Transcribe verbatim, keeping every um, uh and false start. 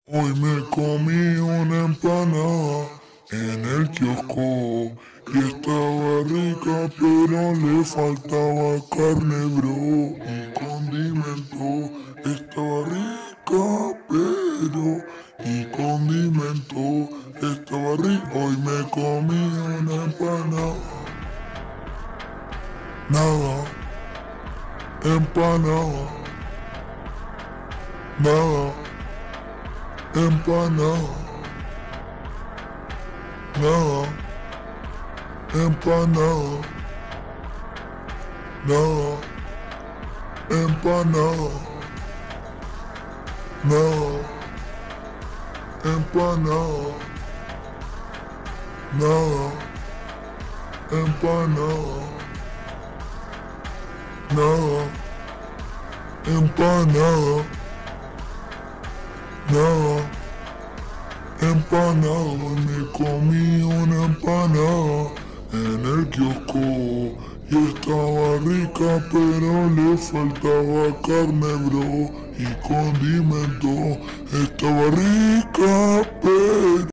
Hoy me comí una empanada en el kiosco y estaba rica, pero le faltaba carne, bro, y condimento. Estaba rica, pero y condimento. Estaba rica. Hoy me comí una empanada. Nada, empanada. Nada, empanada. Nada, empanada. Nada, empanada. Nada, empanada. Nada, empanada. Nada, empanada. Nada, empanada. Me comí una empanada en el kiosco y estaba rica, pero le faltaba carne, bro, y condimento. Estaba rica, pero